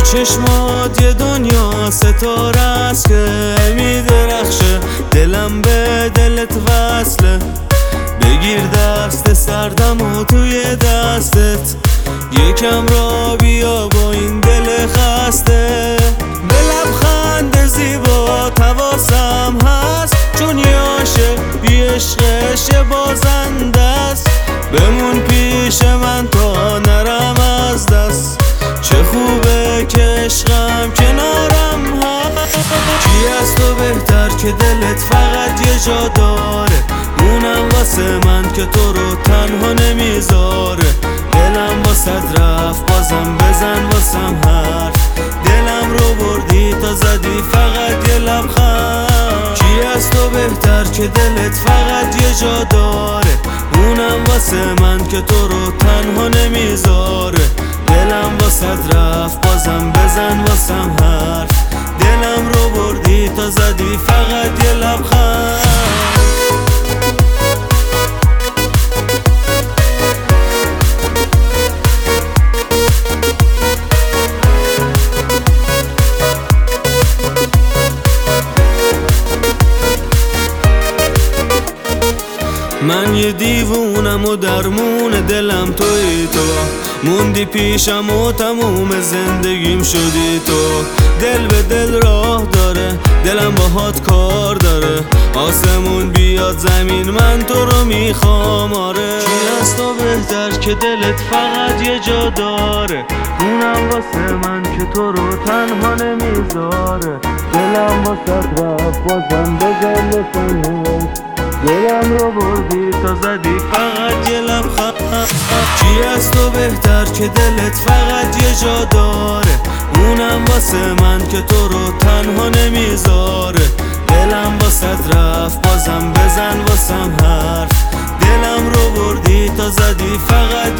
چشمات یه دنیا ستاره است که میدرخشه، دلم به دلت وصله. بگیر دست سردم و توی دستت، یکم را بیا با این دل خسته. به لبخند زیبا حواسم هست، چون یه عاشق بی عشقش بازنده است. بمون پیش من تا نرم از دست، چه خوبه که عشقم کنارم هست. کی از تو بهتر که دلت فقط یه جا داره، اونم واسه من که تو رو تنها نمیذاره. دلم واسه رفت بازم بزن واسم حرف، دلم رو بردی تا زدی فقط یه لبخند. کی از تو بهتر که دلت فقط یه جا داره، اونم واسه من که تو رو تنها نمیذاره. دلم واسه رفت بازم بزن واسم حرف، دلم رو بردی تا زدی فقط یه لبخند. من یه دیوونم و درمون دلم توی تو، موندی پیشم و تموم زندگیم شدی تو. دل به دل راه داره، دلم باهات کار داره. آسمون بیاد زمین من تو رو میخوام آره. کی از تو بهتر که دلت فقط یه جا داره، اونم واسه من که تو رو تنها نمیذاره. دلم واسه رفت بازم بزن لسانه، دلم رو بردی تا زدی فقط یه لبخند. کی از تو بهتر که دلت فقط یه جا داره، اونم واسه من که تو رو تنها نمیذاره. دلم واسه رفت بازم بزن واسم حرف، دلم رو بردی تا زدی فقط